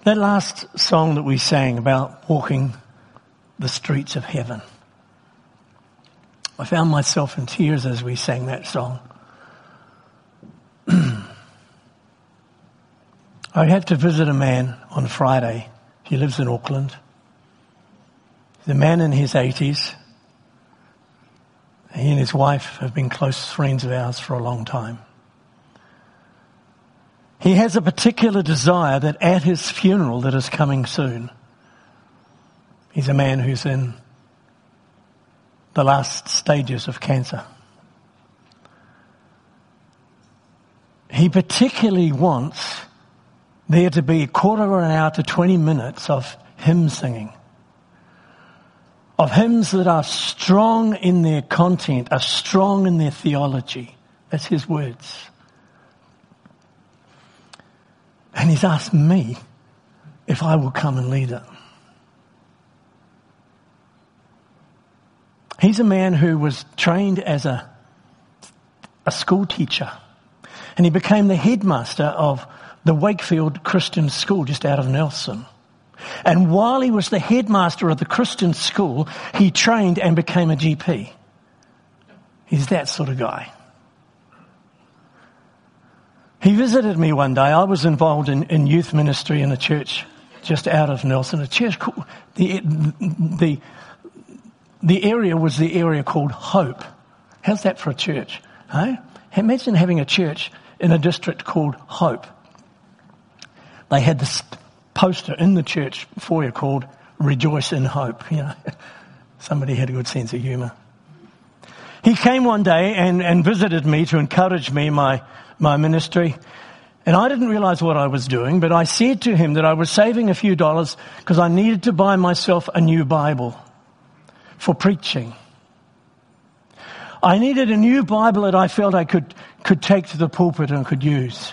That last song that we sang about walking the streets of heaven, I found myself in tears as we sang that song. I had to visit a man on Friday. He lives in Auckland. He's a man in his 80s. He and his wife have been close friends of ours for a long time. He has a particular desire that at his funeral that is coming soon, he's a man who's in the last stages of cancer. He particularly wants there to be a quarter of an hour to 20 minutes of hymn singing, of hymns that are strong in their content, are strong in their theology. That's his words. And he's asked me if I will come and lead it. He's a man who was trained as a school teacher, and he became the headmaster of the Wakefield Christian School just out of Nelson. And while he was the headmaster of the Christian school, he trained and became a GP. He's that sort of guy. He visited me one day. I was involved in youth ministry in a church just out of Nelson. A church called, the area was the area called Hope. How's that for a church? Hey? Imagine having a church in a district called Hope. They had this poster in the church foyer called Rejoice in Hope. You know, somebody had a good sense of humour. He came one day and visited me to encourage me in my ministry. And I didn't realise what I was doing, but I said to him that I was saving a few dollars because I needed to buy myself a new Bible for preaching. I needed a new Bible that I felt I could take to the pulpit and could use.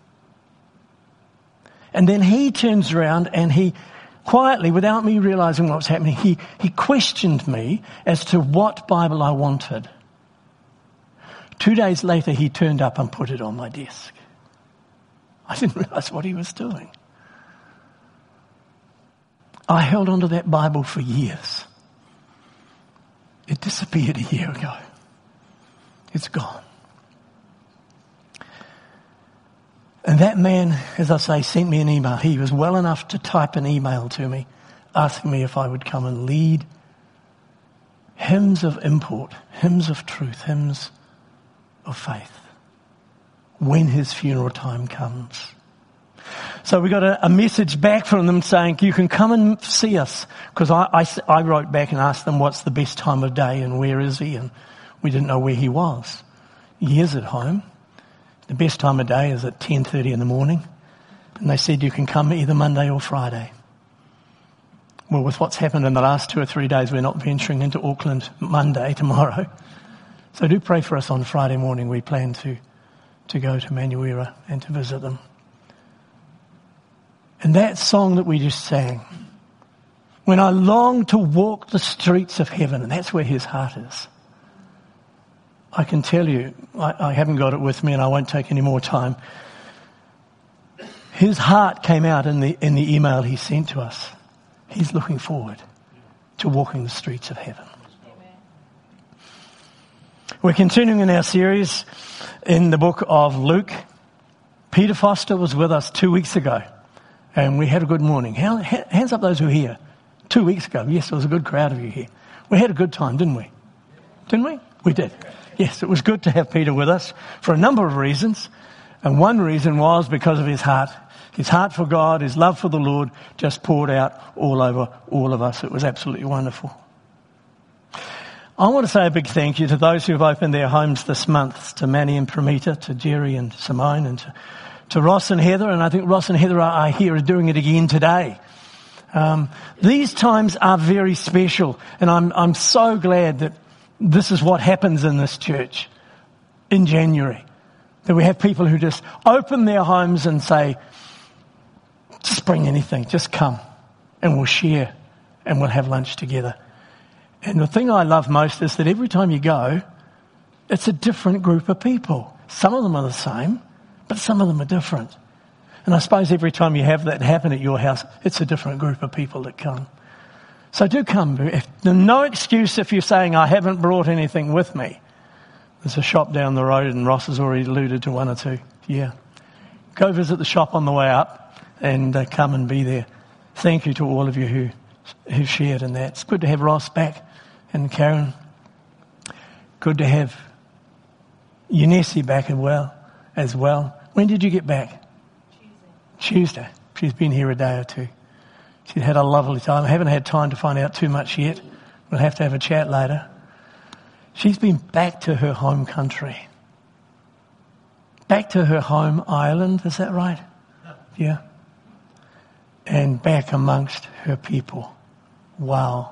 And then he turns around and he quietly, without me realising what was happening, he questioned me as to what Bible I wanted. 2 days later, he turned up and put it on my desk. I didn't realise what he was doing. I held onto that Bible for years. It disappeared a year ago. It's gone. And that man, as I say, sent me an email. He was well enough to type an email to me, asking me if I would come and lead hymns of import, hymns of truth, hymns of faith when his funeral time comes. So we got a message back from them saying, you can come and see us. Because I wrote back and asked them what's the best time of day and where is he, and we didn't know where he was. He is at home. The best time of day is at 10:30 in the morning. And they said you can come either Monday or Friday. Well, with what's happened in the last 2 or 3 days, we're not venturing into Auckland Monday, tomorrow. So do pray for us on Friday morning. We plan to go to Manuira and to visit them. And that song that we just sang, when I long to walk the streets of heaven, and that's where his heart is. I can tell you, I haven't got it with me and I won't take any more time. His heart came out in the email he sent to us. He's looking forward to walking the streets of heaven. We're continuing in our series in the book of Luke. Peter Foster was with us 2 weeks ago, and we had a good morning. Hands up those who are here. 2 weeks ago. Yes, there was a good crowd of you here. We had a good time, didn't we? Didn't we? We did. Yes, it was good to have Peter with us for a number of reasons. And one reason was because of his heart. His heart for God, his love for the Lord just poured out all over all of us. It was absolutely wonderful. I want to say a big thank you to those who have opened their homes this month, to Manny and Pramita, to Jerry and Simone, and to Ross and Heather. And I think Ross and Heather are here doing it again today. These times are very special, and I'm so glad that this is what happens in this church in January. That we have people who just open their homes and say, just bring anything, just come, and we'll share, and we'll have lunch together. And the thing I love most is that every time you go, it's a different group of people. Some of them are the same, but some of them are different. And I suppose every time you have that happen at your house, it's a different group of people that come. So do come. No excuse if you're saying, I haven't brought anything with me. There's a shop down the road, and Ross has already alluded to one or two. Yeah. Go visit the shop on the way up and come and be there. Thank you to all of you who shared in that. It's good to have Ross back and Karen. Good to have Eunice back as well. When did you get back? Tuesday. She's been here a day or two. She's had a lovely time. I haven't had time to find out too much yet. We'll have to have a chat later. She's been back to her home country. Back to her home island, is that right? Yeah. And back amongst her people. Wow.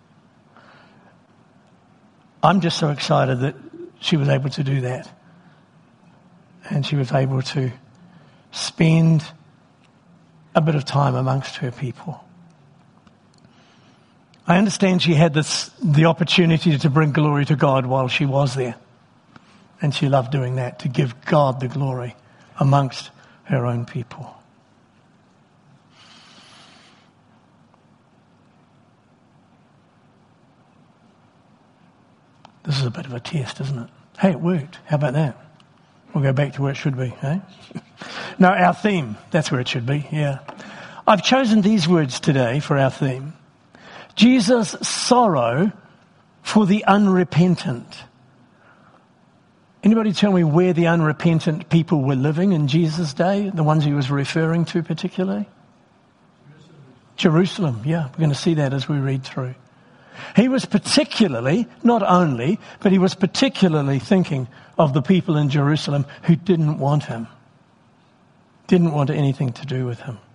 I'm just so excited that she was able to do that. And she was able to spend a bit of time amongst her people. I understand she had the opportunity to bring glory to God while she was there. And she loved doing that, to give God the glory amongst her own people. This is a bit of a test, isn't it? Hey, it worked. How about that? We'll go back to where it should be, eh? No, our theme. That's where it should be, yeah. I've chosen these words today for our theme. Jesus' sorrow for the unrepentant. Anybody tell me where the unrepentant people were living in Jesus' day? The ones he was referring to particularly? Jerusalem, yeah. We're going to see that as we read through. He was particularly, not only, but he was particularly thinking of the people in Jerusalem who didn't want him. Didn't want anything to do with him.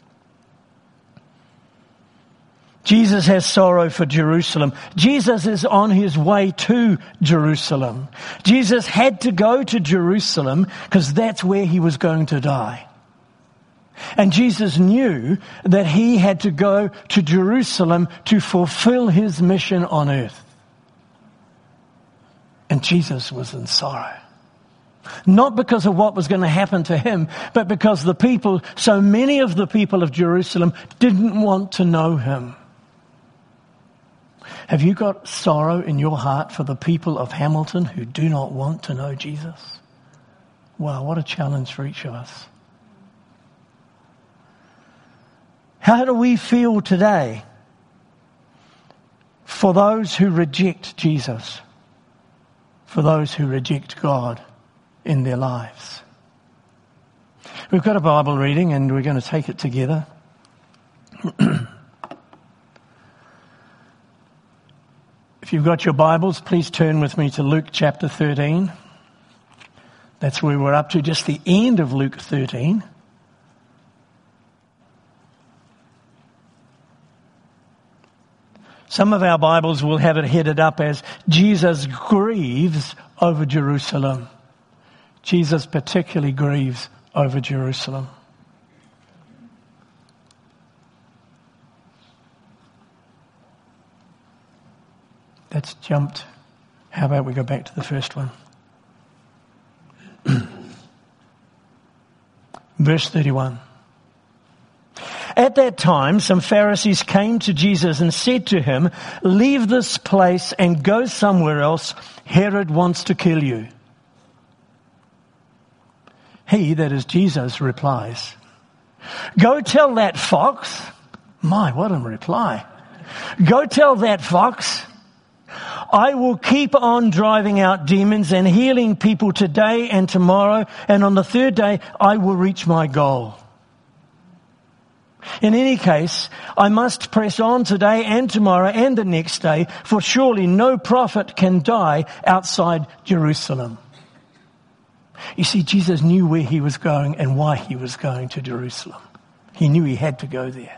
Jesus has sorrow for Jerusalem. Jesus is on his way to Jerusalem. Jesus had to go to Jerusalem because that's where he was going to die. And Jesus knew that he had to go to Jerusalem to fulfill his mission on earth. And Jesus was in sorrow. Not because of what was going to happen to him, but because the people, so many of the people of Jerusalem didn't want to know him. Have you got sorrow in your heart for the people of Hamilton who do not want to know Jesus? Wow, what a challenge for each of us. How do we feel today for those who reject Jesus, for those who reject God in their lives? We've got a Bible reading and we're going to take it together. If you've got your Bibles, please turn with me to Luke chapter 13. That's where we're up to, just the end of Luke 13. Some of our Bibles will have it headed up as Jesus grieves over Jerusalem. Jesus particularly grieves over Jerusalem. That's jumped. How about we go back to the first one? Verse 31. At that time, some Pharisees came to Jesus and said to him, "Leave this place and go somewhere else. Herod wants to kill you." He, that is Jesus, replies, "Go tell that fox." My, what a reply. "Go tell that fox, I will keep on driving out demons and healing people today and tomorrow, and on the third day I will reach my goal. In any case, I must press on today and tomorrow and the next day, for surely no prophet can die outside Jerusalem." You see, Jesus knew where he was going and why he was going to Jerusalem. He knew he had to go there.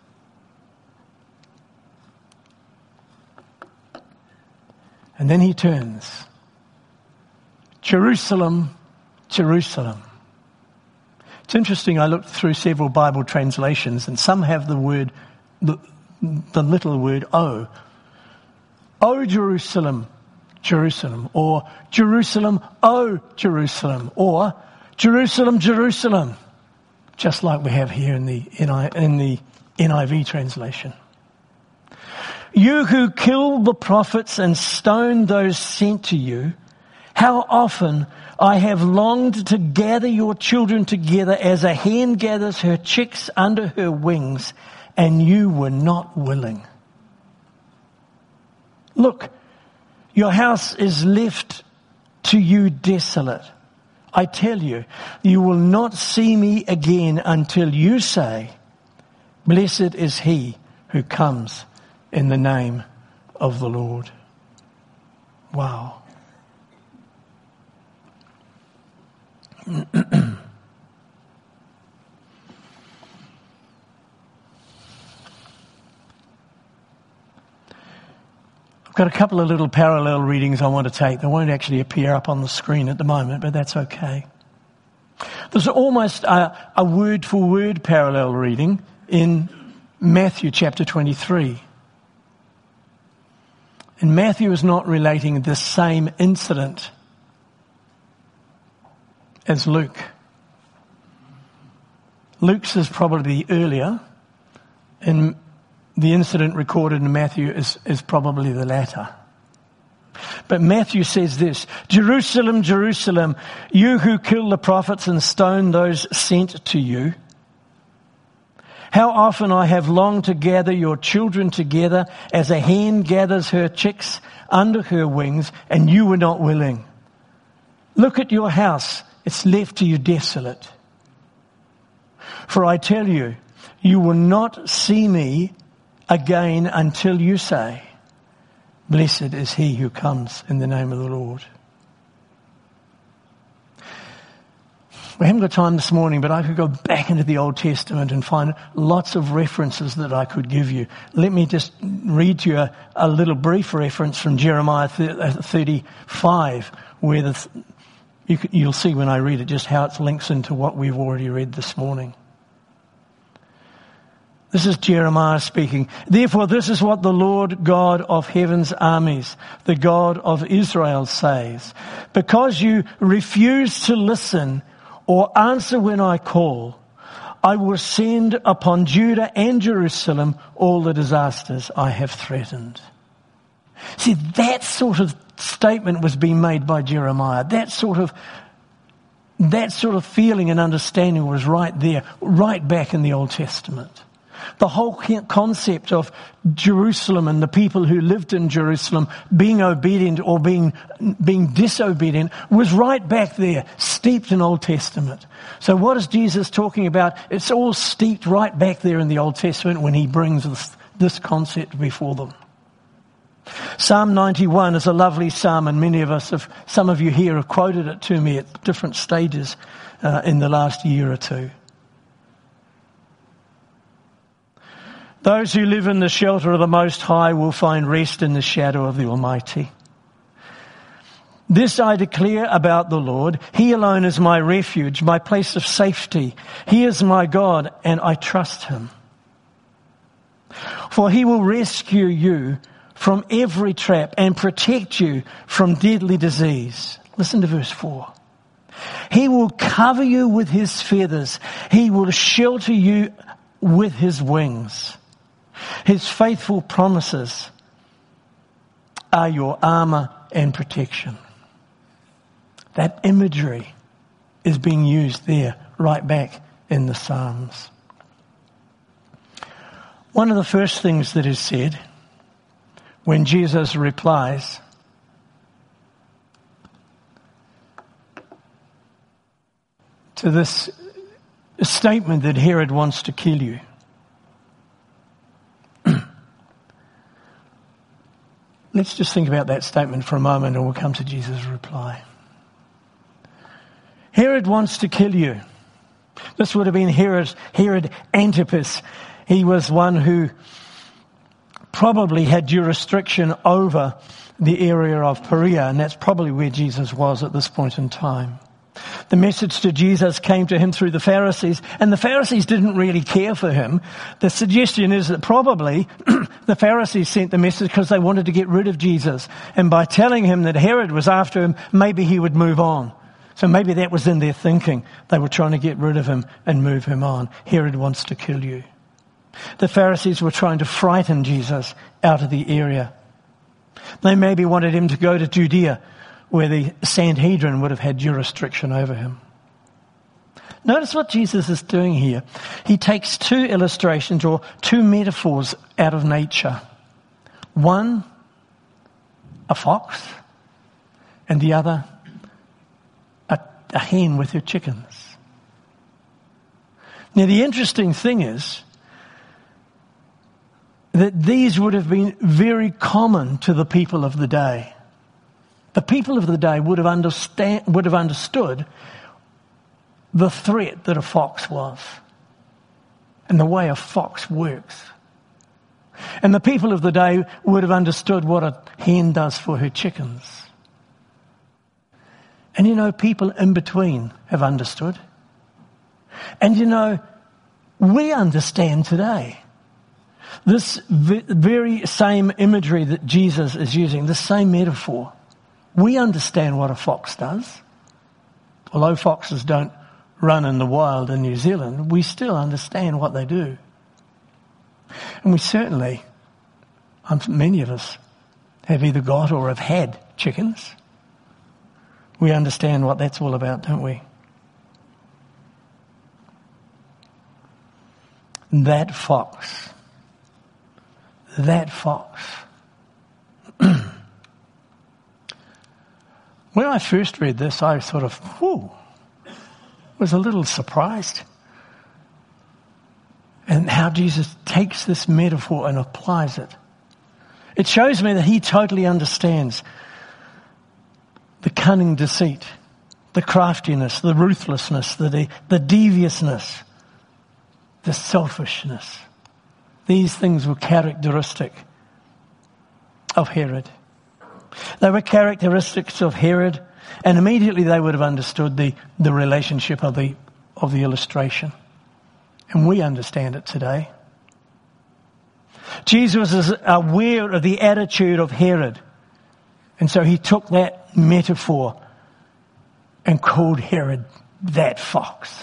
And then he turns. Jerusalem, Jerusalem. It's interesting, I looked through several Bible translations and some have the word, the little word, "O." "O Jerusalem, Jerusalem," or "Jerusalem, O Jerusalem," or "Jerusalem, Jerusalem." just like we have here in the NIV translation. You who kill the prophets and stone those sent to you, how often I have longed to gather your children together as a hen gathers her chicks under her wings, and you were not willing. Look, your house is left to you desolate. I tell you, you will not see me again until you say, blessed is he who comes in the name of the Lord. Wow. I've got a couple of little parallel readings I want to take. They won't actually appear up on the screen at the moment, but that's okay. There's almost a word-for-word parallel reading in Matthew chapter 23. And Matthew is not relating the same incident as Luke. Luke's is probably earlier, and the incident recorded in Matthew is probably the latter. But Matthew says this, Jerusalem, Jerusalem, you who kill the prophets and stone those sent to you. How often I have longed to gather your children together as a hen gathers her chicks under her wings, and you were not willing. Look at your house, it's left to you desolate. For I tell you, you will not see me again until you say, blessed is he who comes in the name of the Lord. We haven't got time this morning, but I could go back into the Old Testament and find lots of references that I could give you. Let me just read to you a little brief reference from Jeremiah 35, where you'll see when I read it just how it links into what we've already read this morning. This is Jeremiah speaking. Therefore, this is what the Lord God of heaven's armies, the God of Israel, says. Because you refuse to listen or answer when I call, I will send upon Judah and Jerusalem all the disasters I have threatened. See, that sort of statement was being made by Jeremiah. That sort of feeling and understanding was right there, right back in the Old Testament. The whole concept of Jerusalem and the people who lived in Jerusalem being obedient or being disobedient was right back there, steeped in Old Testament. So what is Jesus talking about? It's all steeped right back there in the Old Testament when he brings this concept before them. Psalm 91 is a lovely psalm, and some of you here have quoted it to me at different stages in the last year or two. Those who live in the shelter of the Most High will find rest in the shadow of the Almighty. This I declare about the Lord. He alone is my refuge, my place of safety. He is my God, and I trust him. For he will rescue you from every trap and protect you from deadly disease. Listen to verse 4. He will cover you with his feathers. He will shelter you with his wings. His faithful promises are your armor and protection. That imagery is being used there, right back in the Psalms. One of the first things that is said when Jesus replies to this statement that Herod wants to kill you. Let's just think about that statement for a moment and we'll come to Jesus' reply. Herod wants to kill you. This would have been Herod Antipas. He was one who probably had jurisdiction over the area of Perea, and that's probably where Jesus was at this point in time. The message to Jesus came to him through the Pharisees, and the Pharisees didn't really care for him. The suggestion is that probably the Pharisees sent the message because they wanted to get rid of Jesus. And by telling him that Herod was after him, maybe he would move on. So maybe that was in their thinking. They were trying to get rid of him and move him on. Herod wants to kill you. The Pharisees were trying to frighten Jesus out of the area. They maybe wanted him to go to Judea, where the Sanhedrin would have had jurisdiction over him. Notice what Jesus is doing here. He takes two illustrations or two metaphors out of nature. One, a fox, and the other, a hen with her chickens. Now the interesting thing is that these would have been very common to the people of the day. The people of the day would have understood the threat that a fox was and the way a fox works. And the people of the day would have understood what a hen does for her chickens. And you know, people in between have understood. And you know, we understand today. This very same imagery that Jesus is using, the same metaphor, we understand what a fox does. Although foxes don't run in the wild in New Zealand, we still understand what they do. And we certainly, many of us, have either got or have had chickens. We understand what that's all about, don't we? That fox. When I first read this, I sort of, was a little surprised. And how Jesus takes this metaphor and applies it. It shows me that he totally understands the cunning deceit, the craftiness, the ruthlessness, the deviousness, the selfishness. These things were characteristic of Herod. They were characteristics of Herod, and immediately they would have understood the relationship of the illustration. And we understand it today. Jesus is aware of the attitude of Herod. And so he took that metaphor and called Herod that fox.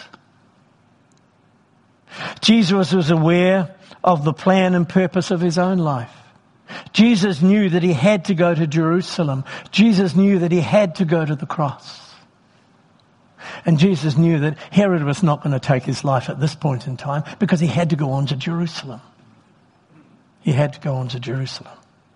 Jesus was aware of the plan and purpose of his own life. Jesus knew that he had to go to Jerusalem. Jesus knew that he had to go to the cross. And Jesus knew that Herod was not going to take his life at this point in time because he had to go on to Jerusalem. He had to go on to Jerusalem.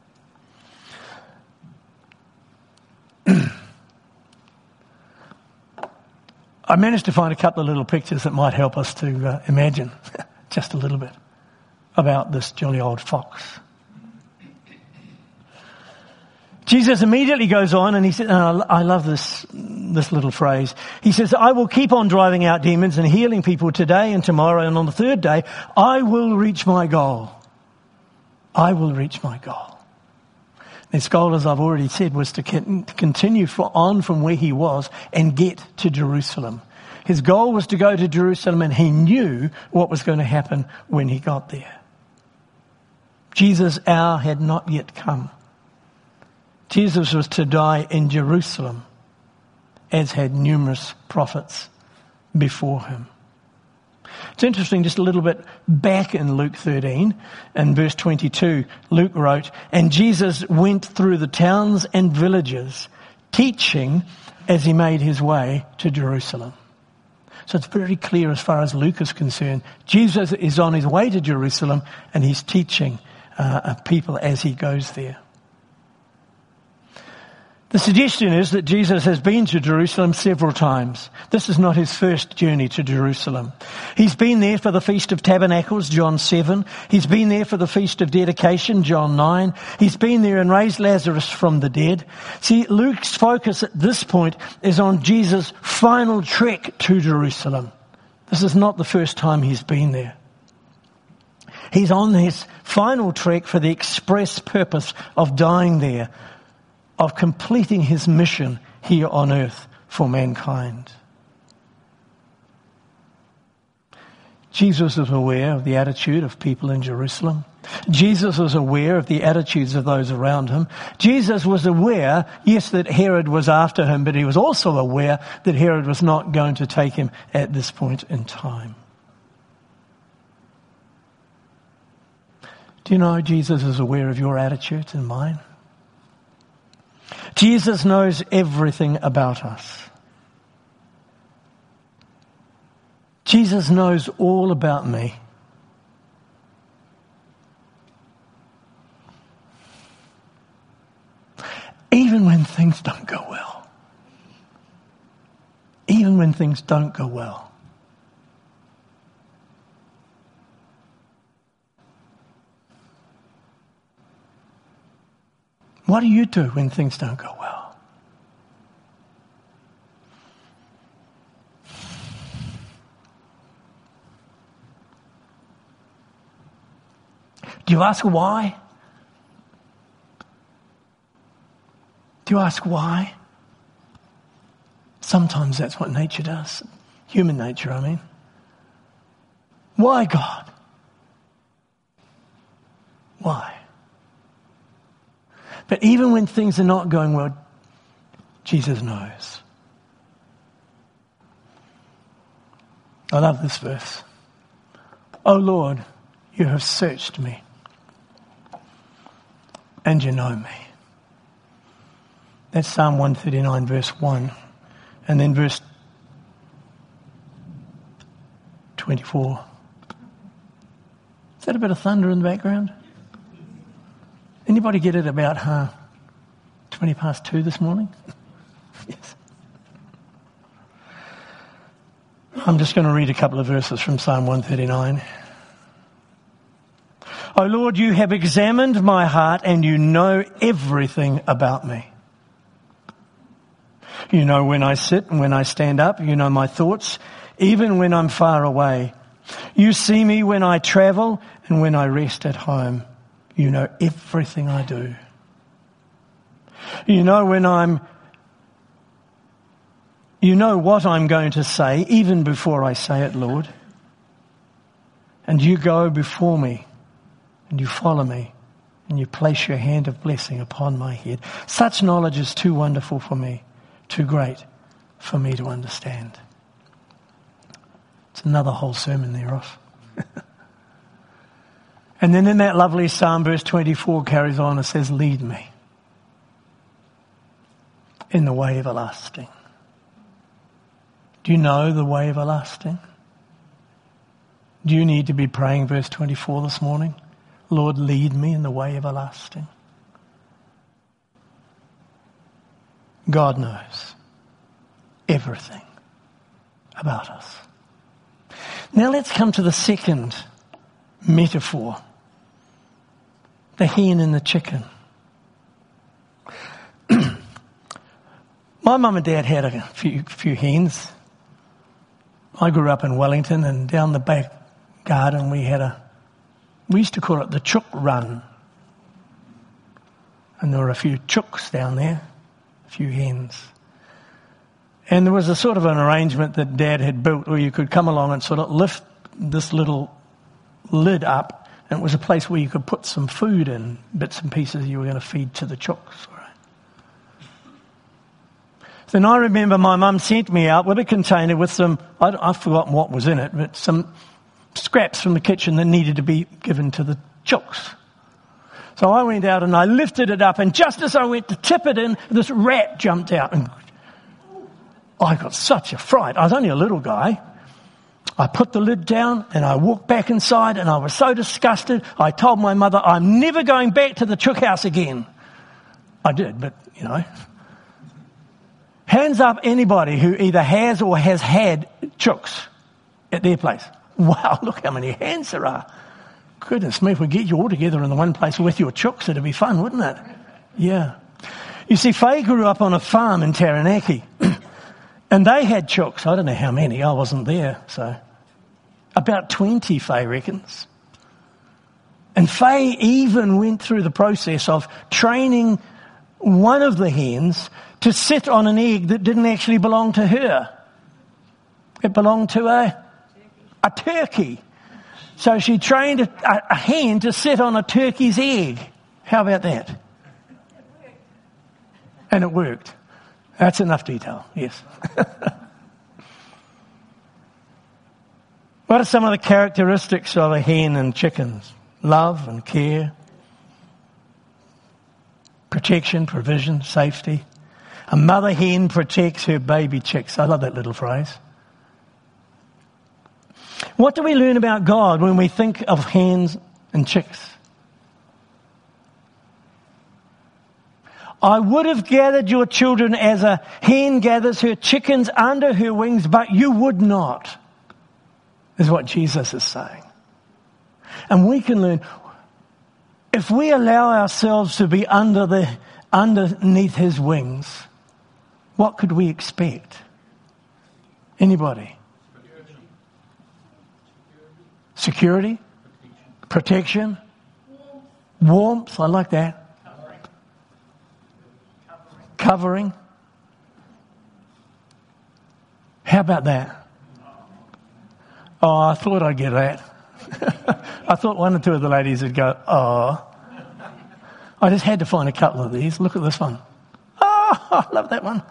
I managed to find a couple of little pictures that might help us to imagine just a little bit about this jolly old fox. Jesus immediately goes on and he says, I love this little phrase. He says, I will keep on driving out demons and healing people today and tomorrow, and on the third day, I will reach my goal. I will reach my goal. His goal, as I've already said, was to continue on from where he was and get to Jerusalem. His goal was to go to Jerusalem, and he knew what was going to happen when he got there. Jesus' hour had not yet come. Jesus was to die in Jerusalem, as had numerous prophets before him. It's interesting, just a little bit back in Luke 13, in verse 22, Luke wrote, and Jesus went through the towns and villages, teaching as he made his way to Jerusalem. So it's very clear as far as Luke is concerned. Jesus is on his way to Jerusalem, and he's teaching people as he goes there. The suggestion is that Jesus has been to Jerusalem several times. This is not his first journey to Jerusalem. He's been there for the Feast of Tabernacles, John 7. He's been there for the Feast of Dedication, John 9. He's been there and raised Lazarus from the dead. See, Luke's focus at this point is on Jesus' final trek to Jerusalem. This is not the first time he's been there. He's on his final trek for the express purpose of dying there, of completing his mission here on earth for mankind. Jesus was aware of the attitude of people in Jerusalem. Jesus was aware of the attitudes of those around him. Jesus was aware, yes, that Herod was after him, but he was also aware that Herod was not going to take him at this point in time. Do you know Jesus is aware of your attitudes and mine? Jesus knows everything about us. Jesus knows all about me. Even when things don't go well. Even when things don't go well. What do you do when things don't go well? Do you ask why? Do you ask why? Sometimes that's what nature does. Human nature, I mean. Why, God? Why? But even when things are not going well, Jesus knows. I love this verse. Oh Lord, you have searched me, and you know me. That's Psalm 139, verse 1. And then verse 24. Is that a bit of thunder in the background? Anybody get it about 20 past 2 this morning? Yes. I'm just going to read a couple of verses from Psalm 139. O Lord, you have examined my heart and you know everything about me. You know when I sit and when I stand up. You know my thoughts, even when I'm far away. You see me when I travel and when I rest at home. You know everything I do. You know what I'm going to say, even before I say it, Lord. And you go before me, and you follow me, and you place your hand of blessing upon my head. Such knowledge is too wonderful for me, too great for me to understand. It's another whole sermon there, Ross. And then in that lovely psalm, verse 24 carries on and says, lead me in the way everlasting. Do you know the way everlasting? Do you need to be praying verse 24 this morning? Lord, lead me in the way everlasting. God knows everything about us. Now let's come to the second metaphor. The hen and the chicken. My mum and dad had a few hens. I grew up in Wellington, and down the back garden we used to call it the chook run. And there were a few chooks down there, a few hens. And there was a sort of an arrangement that Dad had built where you could come along and sort of lift this little lid up, and it was a place where you could put some food in, bits and pieces you were going to feed to the chooks. Right? Then I remember my mum sent me out with a container with some, I've forgotten what was in it, but some scraps from the kitchen that needed to be given to the chooks. So I went out and I lifted it up, and just as I went to tip it in, this rat jumped out, and I got such a fright. I was only a little guy. I put the lid down and I walked back inside, and I was so disgusted. I told my mother, I'm never going back to the chook house again. I did, but you know. Hands up anybody who either has or has had chooks at their place. Wow, look how many hands there are. Goodness me, if we get you all together in the one place with your chooks, it'd be fun, wouldn't it? Yeah. You see, Faye grew up on a farm in Taranaki. And they had chooks. I don't know how many. I wasn't there. So about 20, Faye reckons. And Faye even went through the process of training one of the hens to sit on an egg that didn't actually belong to her. It belonged to a turkey. So she trained a hen to sit on a turkey's egg. How about that? And it worked. That's enough detail, yes. What are some of the characteristics of a hen and chickens? Love and care, protection, provision, safety. A mother hen protects her baby chicks. I love that little phrase. What do we learn about God when we think of hens and chicks? I would have gathered your children as a hen gathers her chickens under her wings, but you would not, is what Jesus is saying. And we can learn, if we allow ourselves to be underneath his wings, what could we expect? Anybody? Security? Protection? Warmth, I like that. Covering. How about that? Oh, I thought I'd get that. I thought one or two of the ladies would go, oh. I just had to find a couple of these. Look at this one. Oh, I love that one.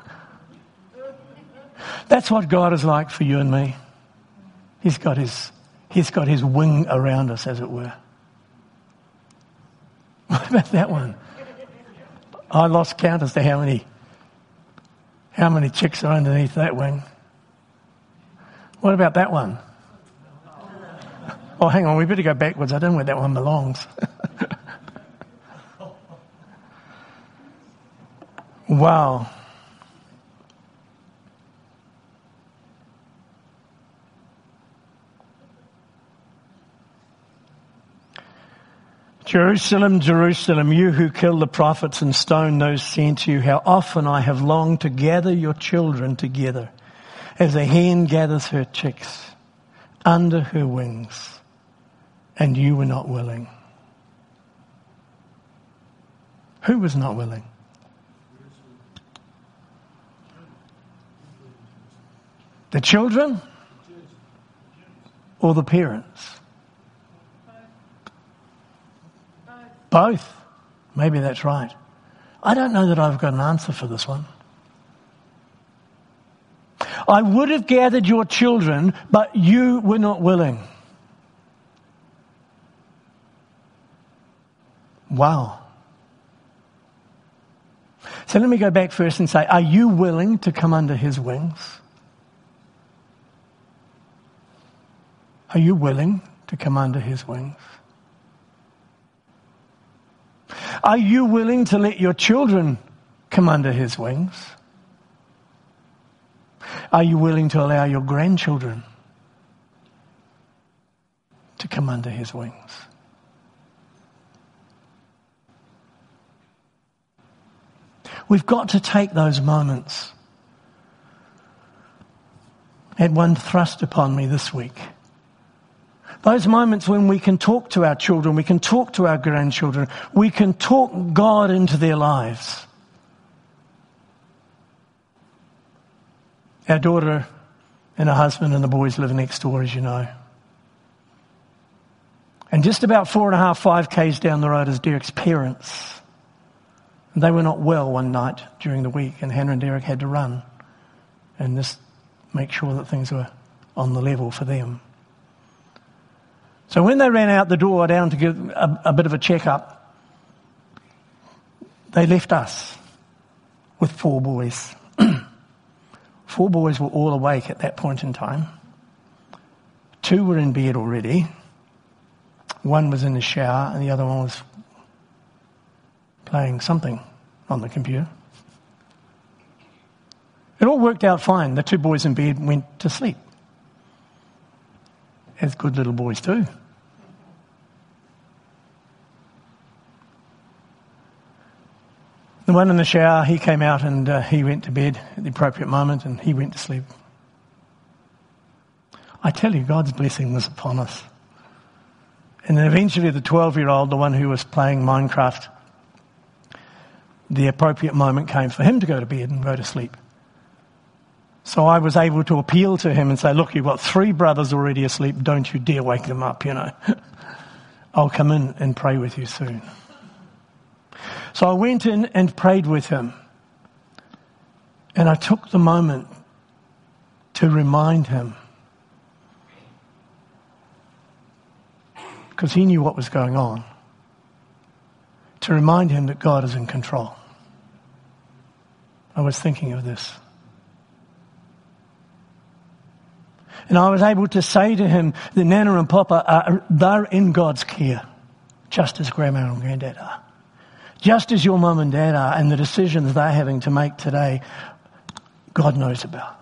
That's what God is like for you and me. He's got his wing around us, as it were. What about that one? I lost count as to how many chicks are underneath that wing. What about that one? Oh, hang on, we better go backwards. I don't know where that one belongs. Wow. Jerusalem, Jerusalem, you who kill the prophets and stone those sent to you, how often I have longed to gather your children together as a hen gathers her chicks under her wings, and you were not willing. Who was not willing? The children or the parents? Both. Maybe that's right. I don't know that I've got an answer for this one. I would have gathered your children, but you were not willing. Wow. So let me go back first and say, are you willing to come under his wings? Are you willing to come under his wings? Are you willing to let your children come under his wings? Are you willing to allow your grandchildren to come under his wings? We've got to take those moments. I had one thrust upon me this week. Those moments when we can talk to our children, we can talk to our grandchildren, we can talk God into their lives. Our daughter and her husband and the boys live next door, as you know. And just about 4.5, 5 k's down the road is Derek's parents. And they were not well one night during the week, and Hannah and Derek had to run and just make sure that things were on the level for them. So when they ran out the door down to give a bit of a check-up, they left us with 4 boys. 4 boys were all awake at that point in time. 2 were in bed already. 1 was in the shower and the other one was playing something on the computer. It all worked out fine. The 2 boys in bed went to sleep, as good little boys do. The one in the shower, he came out and he went to bed at the appropriate moment and he went to sleep. I tell you, God's blessing was upon us. And then eventually the 12-year-old, the one who was playing Minecraft, the appropriate moment came for him to go to bed and go to sleep. So I was able to appeal to him and say, look, you've got 3 brothers already asleep. Don't you dare wake them up, I'll come in and pray with you soon. So I went in and prayed with him. And I took the moment to remind him, because he knew what was going on, to remind him that God is in control. I was thinking of this. And I was able to say to him that Nana and Papa, they're in God's care, just as Grandma and Granddad are. Just as your mum and dad are, and the decisions they're having to make today, God knows about.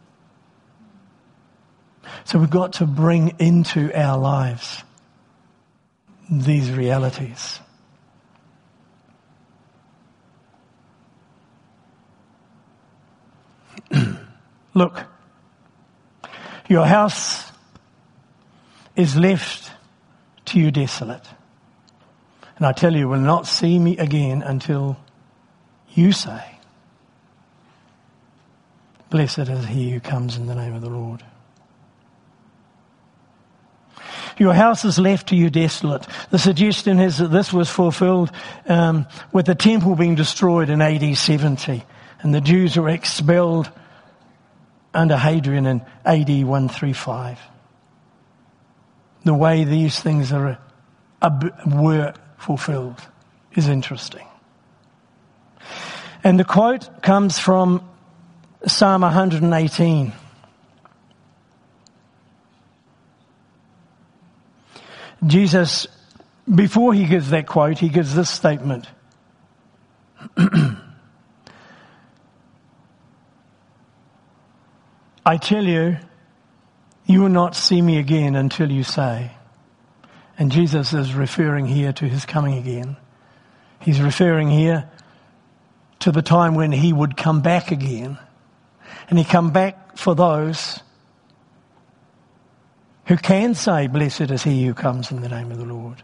So we've got to bring into our lives these realities. Look, your house is left to you desolate. And I tell you, will not see me again until you say, blessed is he who comes in the name of the Lord. Your house is left to you desolate. The suggestion is that this was fulfilled with the temple being destroyed in AD 70. And the Jews were expelled under Hadrian in AD 135. The way these things were fulfilled is interesting. And the quote comes from Psalm 118. Jesus, before he gives that quote, he gives this statement. I tell you, you will not see me again until you say. And Jesus is referring here to his coming again. He's referring here to the time when he would come back again. And he come back for those who can say, blessed is he who comes in the name of the Lord.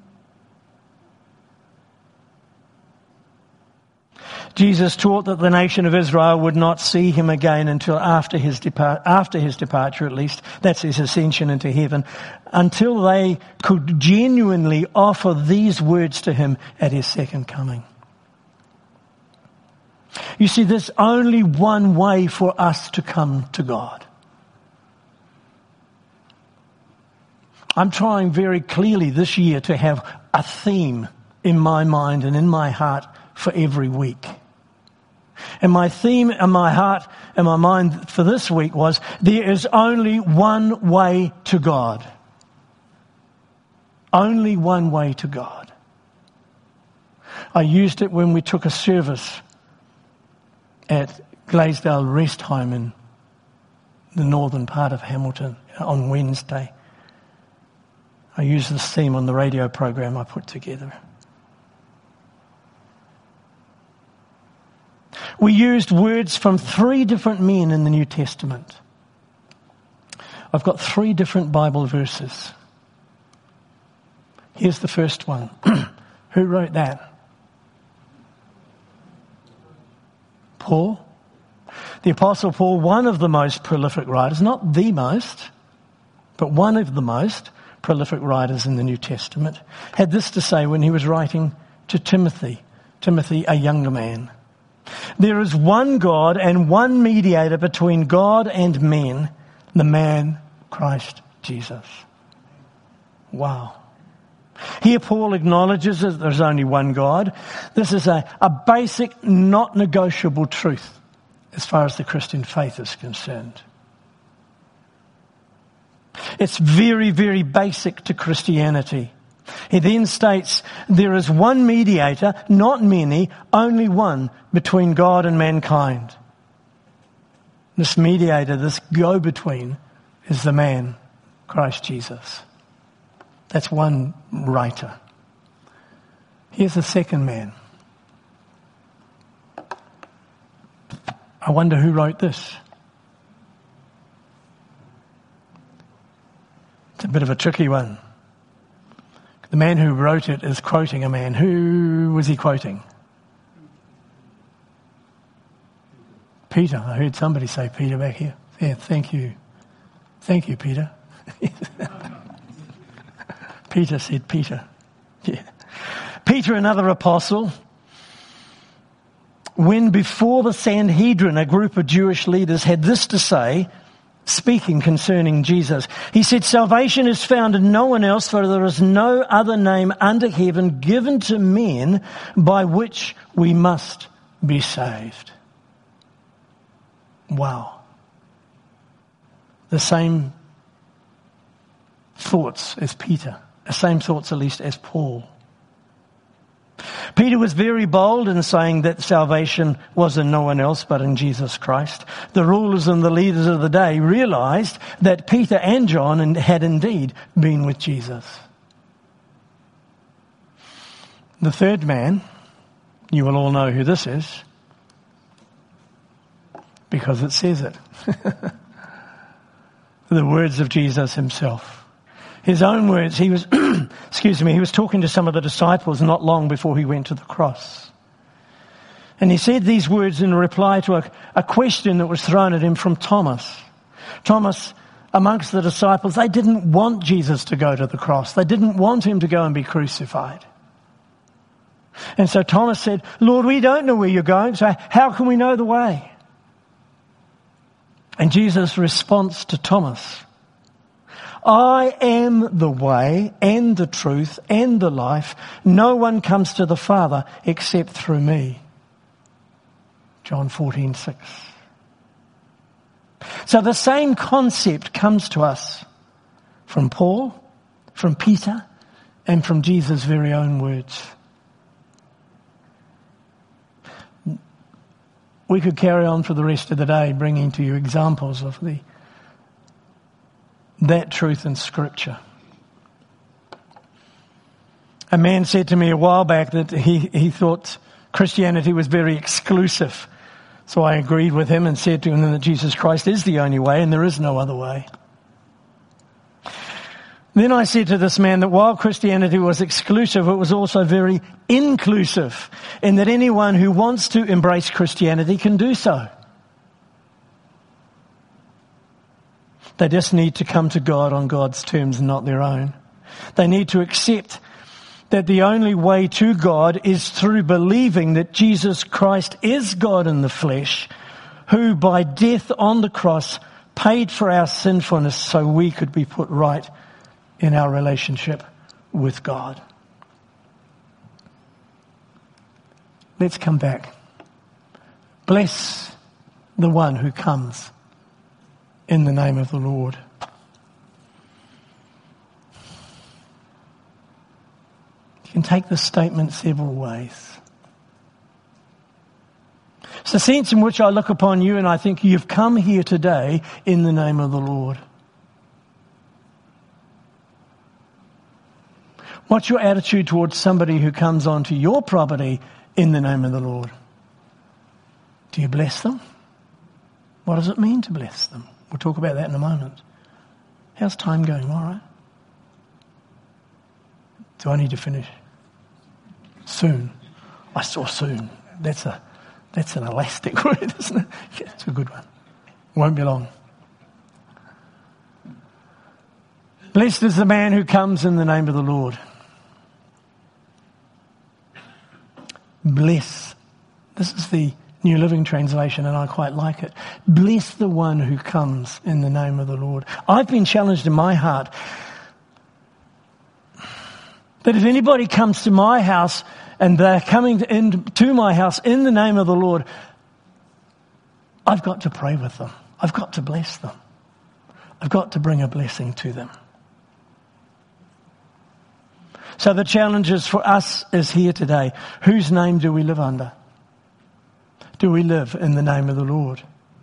Jesus taught that the nation of Israel would not see him again until after his departure, at least. That's his ascension into heaven. Until they could genuinely offer these words to him at his second coming. You see, there's only one way for us to come to God. I'm trying very clearly this year to have a theme in my mind and in my heart for every week. And my theme in my heart and my mind for this week was, there is only one way to God. Only one way to God. I used it when we took a service at Glaisdale Rest Home in the northern part of Hamilton on Wednesday. I used this theme on the radio program I put together. We used words from 3 different men in the New Testament. I've got 3 different Bible verses. Here's the first one. Who wrote that? Paul. The Apostle Paul, one of the most prolific writers, not the most, but one of the most prolific writers in the New Testament, had this to say when he was writing to Timothy, a younger man. There is one God and one mediator between God and men, the man Christ Jesus. Wow. Here Paul acknowledges that there's only one God. This is a basic, not negotiable truth as far as the Christian faith is concerned. It's very, very basic to Christianity. He then states, there is one mediator, not many, only one, between God and mankind. This mediator, this go-between, is the man, Christ Jesus. That's one writer. Here's the second man. I wonder who wrote this. It's a bit of a tricky one. The man who wrote it is quoting a man. Who was he quoting? Peter. I heard somebody say Peter back here. Yeah, thank you. Thank you, Peter. Peter said Peter. Yeah. Peter, another apostle, when before the Sanhedrin, a group of Jewish leaders had this to say, speaking concerning Jesus. He said, salvation is found in no one else, for there is no other name under heaven given to men by which we must be saved. Wow. The same thoughts as Peter. The same thoughts, at least, as Paul. Peter was very bold in saying that salvation was in no one else but in Jesus Christ. The rulers and the leaders of the day realized that Peter and John had indeed been with Jesus. The third man, you will all know who this is, because it says it. The words of Jesus himself. His own words, he was, he was talking to some of the disciples not long before he went to the cross. And he said these words in reply to a question that was thrown at him from Thomas. Thomas, amongst the disciples, they didn't want Jesus to go to the cross. They didn't want him to go and be crucified. And so Thomas said, Lord, we don't know where you're going, so how can we know the way? And Jesus' response to Thomas, I am the way and the truth and the life. No one comes to the Father except through me. John 14:6. So the same concept comes to us from Paul, from Peter, and from Jesus' very own words. We could carry on for the rest of the day bringing to you examples of that truth in Scripture. A man said to me a while back that he thought Christianity was very exclusive. So I agreed with him and said to him that Jesus Christ is the only way and there is no other way. Then I said to this man that while Christianity was exclusive, it was also very inclusive, in that anyone who wants to embrace Christianity can do so. They just need to come to God on God's terms and not their own. They need to accept that the only way to God is through believing that Jesus Christ is God in the flesh, who by death on the cross paid for our sinfulness so we could be put right in our relationship with God. Let's come back. Bless the one who comes in the name of the Lord. You can take this statement several ways. It's the sense in which I look upon you and I think you've come here today in the name of the Lord. What's your attitude towards somebody who comes onto your property in the name of the Lord? Do you bless them? What does it mean to bless them? We'll talk about that in a moment. How's time going? All right? Do I need to finish? Soon. I saw soon. That's an elastic word, isn't it? Yeah, it's a good one. Won't be long. Blessed is the man who comes in the name of the Lord. Bless. This is the New Living Translation, and I quite like it. Bless the one who comes in the name of the Lord. I've been challenged in my heart that if anybody comes to my house and they're coming to my house in the name of the Lord, I've got to pray with them. I've got to bless them. I've got to bring a blessing to them. So the challenge is for us is here today. Whose name do we live under? Do we live in the name of the Lord?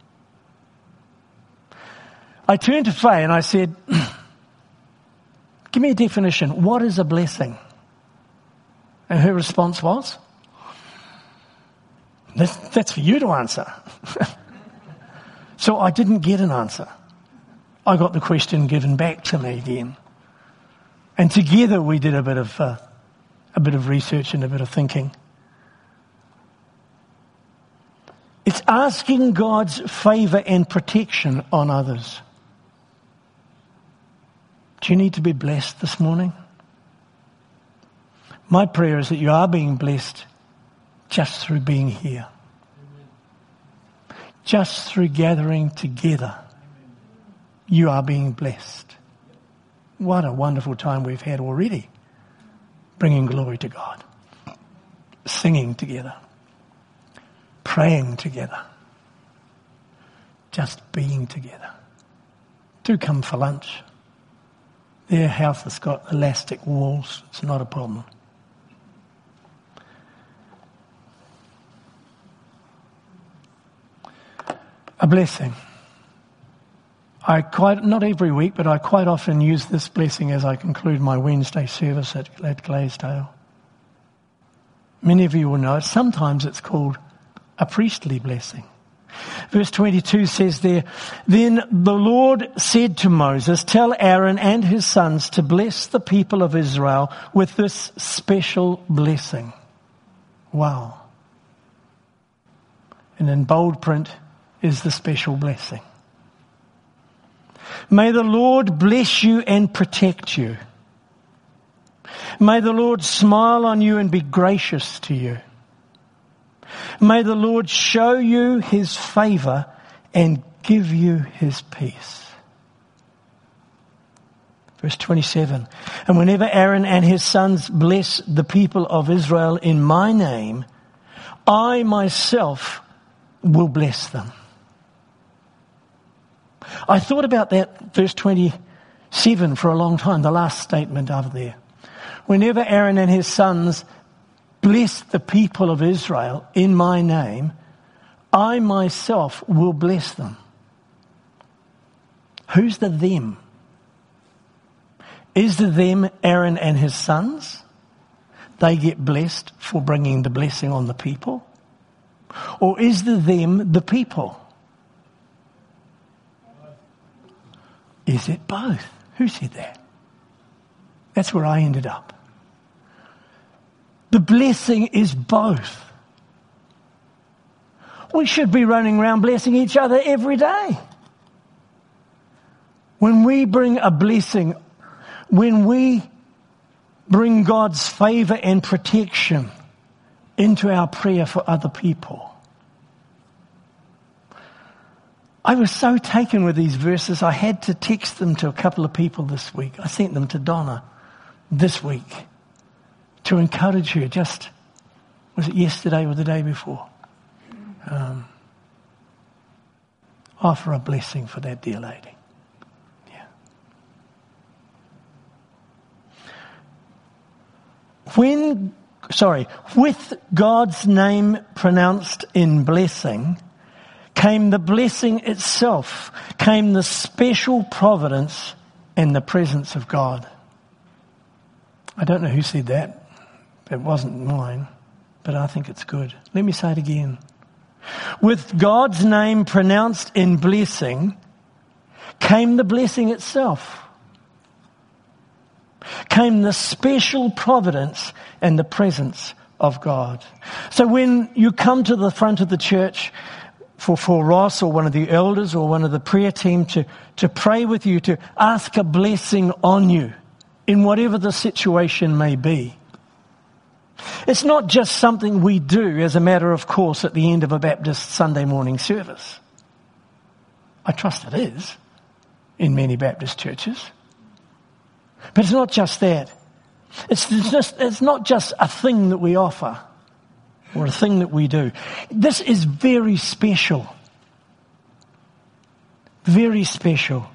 I turned to Faye and I said, give me a definition. What is a blessing? And her response was, that's for you to answer. So I didn't get an answer. I got the question given back to me then. And together we did a bit of research and a bit of thinking. It's asking God's favour and protection on others. Do you need to be blessed this morning? My prayer is that you are being blessed just through being here. Just through gathering together, you are being blessed. What a wonderful time we've had already, bringing glory to God, singing together, praying together, just being together. Do come for lunch. Their house has got elastic walls. It's not a problem. A blessing. Not every week, but I quite often use this blessing as I conclude my Wednesday service at Glaisdale. Many of you will know it. Sometimes it's called a priestly blessing. Verse 22 says there, "Then the Lord said to Moses, tell Aaron and his sons to bless the people of Israel with this special blessing." Wow. And in bold print is the special blessing. "May the Lord bless you and protect you. May the Lord smile on you and be gracious to you. May the Lord show you his favour and give you his peace." Verse 27, "And whenever Aaron and his sons bless the people of Israel in my name, I myself will bless them." I thought about that verse 27 for a long time, the last statement over there. Whenever Aaron and his sons bless the people of Israel in my name, I myself will bless them. Who's the them? Is the them Aaron and his sons? They get blessed for bringing the blessing on the people? Or is the them the people? Is it both? Who said that? That's where I ended up. The blessing is both. We should be running around blessing each other every day. When we bring a blessing, when we bring God's favour and protection into our prayer for other people. I was so taken with these verses, I had to text them to a couple of people this week. I sent them to Donna this week to encourage her. Was it yesterday or the day before? Offer a blessing for that dear lady. Yeah. With God's name pronounced in blessing, came the blessing itself, came the special providence and the presence of God. I don't know who said that. It wasn't mine, but I think it's good. Let me say it again. With God's name pronounced in blessing, came the blessing itself. Came the special providence and the presence of God. So when you come to the front of the church for Ross or one of the elders or one of the prayer team to pray with you, to ask a blessing on you in whatever the situation may be. It's not just something we do as a matter of course at the end of a Baptist Sunday morning service. I trust it is in many Baptist churches. But it's not just that. It's not just a thing that we offer or a thing that we do. This is very special. Very special.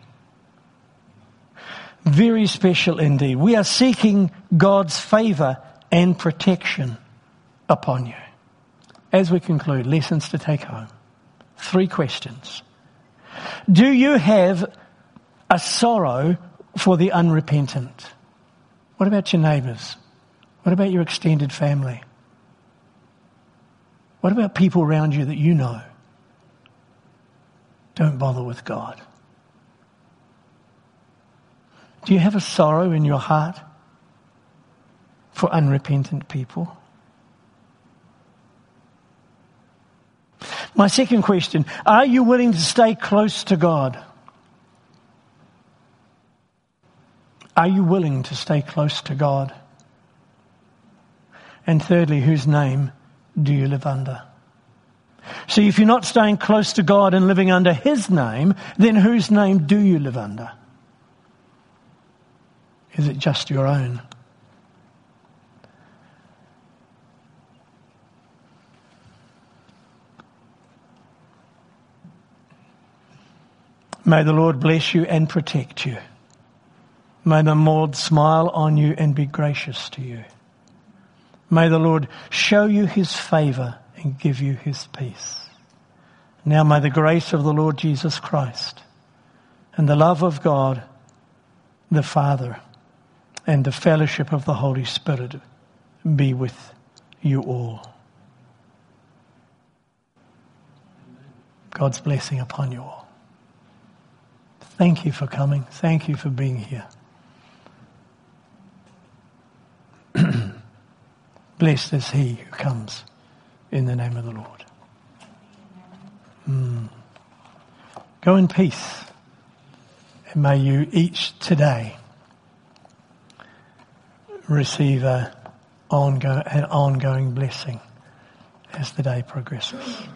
Very special indeed. We are seeking God's favour and protection upon you. As we conclude, lessons to take home. 3 questions. Do you have a sorrow for the unrepentant? What about your neighbours? What about your extended family? What about people around you that you know don't bother with God? Do you have a sorrow in your heart for unrepentant people? My second question, are you willing to stay close to God? Are you willing to stay close to God? And thirdly, whose name do you live under? See, if you're not staying close to God and living under His name, then whose name do you live under? Is it just your own? May the Lord bless you and protect you. May the Lord smile on you and be gracious to you. May the Lord show you His favour and give you His peace. Now may the grace of the Lord Jesus Christ and the love of God, the Father, and the fellowship of the Holy Spirit be with you all. God's blessing upon you all. Thank you for coming. Thank you for being here. Blessed is he who comes in the name of the Lord. Go in peace, and may you each today receive an ongoing blessing as the day progresses.